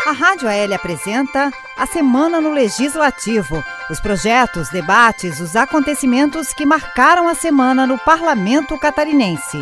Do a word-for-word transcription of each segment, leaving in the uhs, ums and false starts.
A Rádio A L apresenta a Semana no Legislativo, os projetos, debates, os acontecimentos que marcaram a semana no Parlamento Catarinense.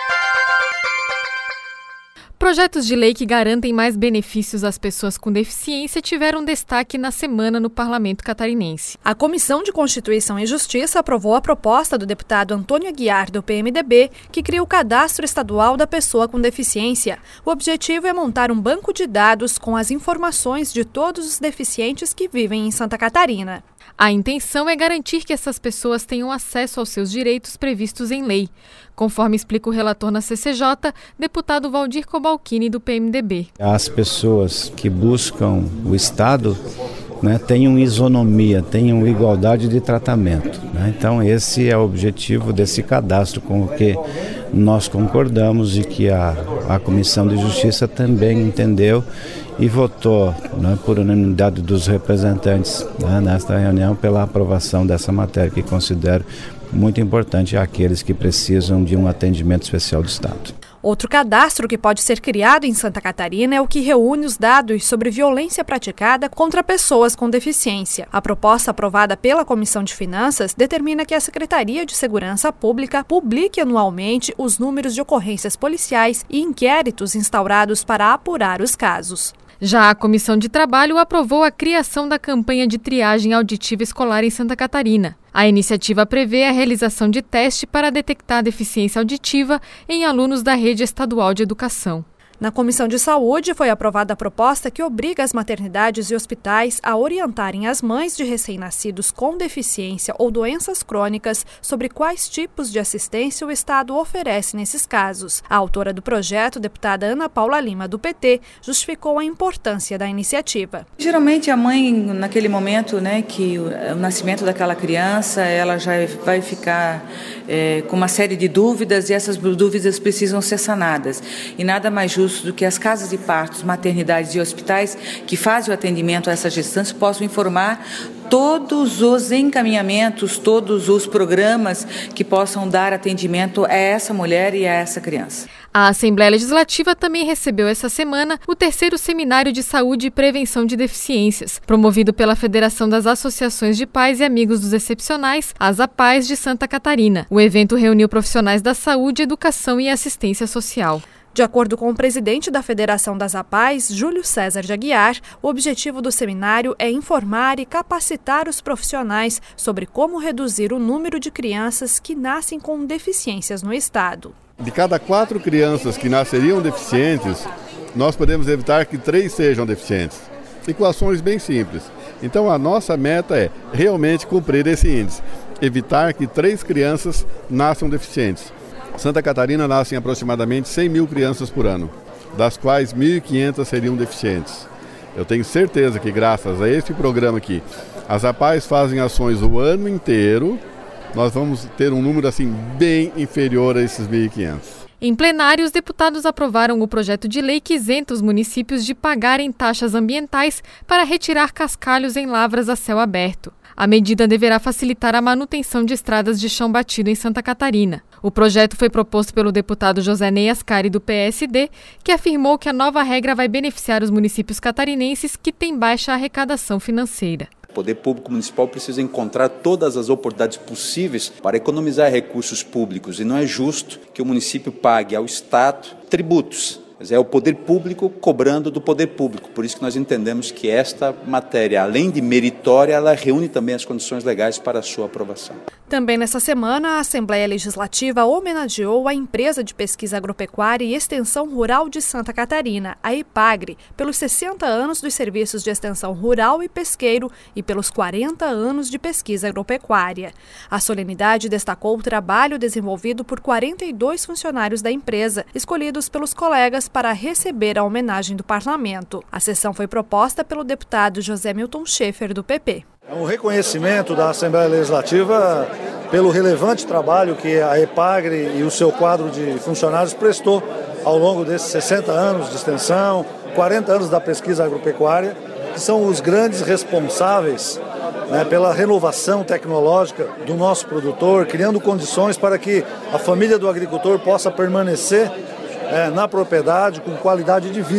Projetos de lei que garantem mais benefícios às pessoas com deficiência tiveram destaque na semana no Parlamento Catarinense. A Comissão de Constituição e Justiça aprovou a proposta do deputado Antônio Aguiar, do P M D B, que cria o Cadastro Estadual da Pessoa com Deficiência. O objetivo é montar um banco de dados com as informações de todos os deficientes que vivem em Santa Catarina. A intenção é garantir que essas pessoas tenham acesso aos seus direitos previstos em lei, conforme explica o relator na C C J, deputado Valdir Cobalcini, do P M D B. As pessoas que buscam o Estado, né, tenham isonomia, tenham igualdade de tratamento, né? Então esse é o objetivo desse cadastro com o que nós concordamos e que a, a Comissão de Justiça também entendeu e votou, né, por unanimidade dos representantes, né, nesta reunião pela aprovação dessa matéria, que considero muito importante àqueles que precisam de um atendimento especial do Estado. Outro cadastro que pode ser criado em Santa Catarina é o que reúne os dados sobre violência praticada contra pessoas com deficiência. A proposta aprovada pela Comissão de Finanças determina que a Secretaria de Segurança Pública publique anualmente os números de ocorrências policiais e inquéritos instaurados para apurar os casos. Já a Comissão de Trabalho aprovou a criação da campanha de triagem auditiva escolar em Santa Catarina. A iniciativa prevê a realização de teste para detectar deficiência auditiva em alunos da rede estadual de educação. Na Comissão de Saúde, foi aprovada a proposta que obriga as maternidades e hospitais a orientarem as mães de recém-nascidos com deficiência ou doenças crônicas sobre quais tipos de assistência o Estado oferece nesses casos. A autora do projeto, deputada Ana Paula Lima, do P T, justificou a importância da iniciativa. Geralmente a mãe, naquele momento, né, que o, o nascimento daquela criança, ela já vai ficar é, com uma série de dúvidas e essas dúvidas precisam ser sanadas. E nada mais justo do que as casas de partos, maternidades e hospitais que fazem o atendimento a essas gestantes possam informar todos os encaminhamentos, todos os programas que possam dar atendimento a essa mulher e a essa criança. A Assembleia Legislativa também recebeu essa semana o terceiro Seminário de Saúde e Prevenção de Deficiências, promovido pela Federação das Associações de Pais e Amigos dos Excepcionais, as APAES de Santa Catarina. O evento reuniu profissionais da saúde, educação e assistência social. De acordo com o presidente da Federação das APAES, Júlio César de Aguiar, o objetivo do seminário é informar e capacitar os profissionais sobre como reduzir o número de crianças que nascem com deficiências no estado. De cada quatro crianças que nasceriam deficientes, nós podemos evitar que três sejam deficientes. E com ações bem simples. Então a nossa meta é realmente cumprir esse índice, evitar que três crianças nasçam deficientes. Santa Catarina nascem aproximadamente cem mil crianças por ano, das quais mil e quinhentas seriam deficientes. Eu tenho certeza que graças a esse programa aqui, as APAES fazem ações o ano inteiro, nós vamos ter um número assim bem inferior a esses mil e quinhentos. Em plenário, os deputados aprovaram o projeto de lei que isenta os municípios de pagarem taxas ambientais para retirar cascalhos em lavras a céu aberto. A medida deverá facilitar a manutenção de estradas de chão batido em Santa Catarina. O projeto foi proposto pelo deputado José Ney Ascari, do P S D, que afirmou que a nova regra vai beneficiar os municípios catarinenses que têm baixa arrecadação financeira. O poder público municipal precisa encontrar todas as oportunidades possíveis para economizar recursos públicos e não é justo que o município pague ao Estado tributos. Mas é o poder público cobrando do poder público. Por isso que nós entendemos que esta matéria, além de meritória, ela reúne também as condições legais para a sua aprovação. Também nessa semana, a Assembleia Legislativa homenageou a Empresa de Pesquisa Agropecuária e Extensão Rural de Santa Catarina, a EPAGRE, pelos sessenta anos dos serviços de extensão rural e pesqueiro e pelos quarenta anos de pesquisa agropecuária. A solenidade destacou o trabalho desenvolvido por quarenta e dois funcionários da empresa, escolhidos pelos colegas para receber a homenagem do parlamento. A sessão foi proposta pelo deputado José Milton Schaefer, do P P. É um reconhecimento da Assembleia Legislativa pelo relevante trabalho que a EPAGRE e o seu quadro de funcionários prestou ao longo desses sessenta anos de extensão, quarenta anos da pesquisa agropecuária, que são os grandes responsáveis, né, pela renovação tecnológica do nosso produtor, criando condições para que a família do agricultor possa permanecer é, na propriedade com qualidade de vida.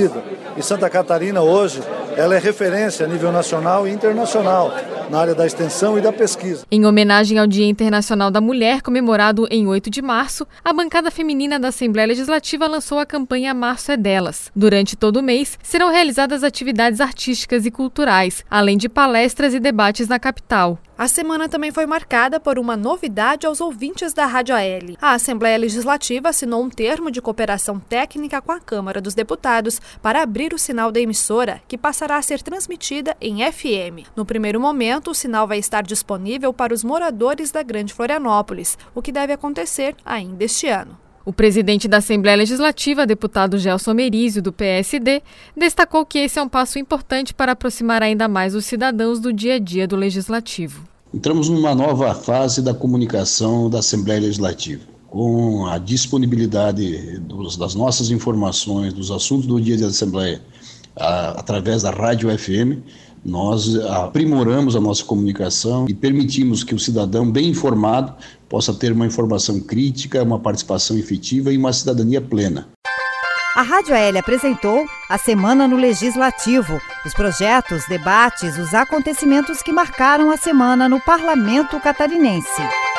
e Santa Catarina hoje ela é referência a nível nacional e internacional na área da extensão e da pesquisa. Em homenagem ao Dia Internacional da Mulher, comemorado em oito de março, a bancada feminina da Assembleia Legislativa lançou a campanha Março é Delas. Durante todo o mês, serão realizadas atividades artísticas e culturais, além de palestras e debates na capital. A semana também foi marcada por uma novidade aos ouvintes da Rádio A L. A Assembleia Legislativa assinou um termo de cooperação técnica com a Câmara dos Deputados para abrir o sinal da emissora, que passará a ser transmitida em F M. No primeiro momento, o sinal vai estar disponível para os moradores da Grande Florianópolis, o que deve acontecer ainda este ano. O presidente da Assembleia Legislativa, deputado Gelson Merizio, do P S D, destacou que esse é um passo importante para aproximar ainda mais os cidadãos do dia a dia do Legislativo. Entramos numa nova fase da comunicação da Assembleia Legislativa. Com a disponibilidade dos, das nossas informações, dos assuntos do dia da Assembleia, a, através da Rádio F M, nós aprimoramos a nossa comunicação e permitimos que o cidadão bem informado possa ter uma informação crítica, uma participação efetiva e uma cidadania plena. A Rádio A L apresentou a Semana no Legislativo, os projetos, debates, os acontecimentos que marcaram a semana no Parlamento Catarinense.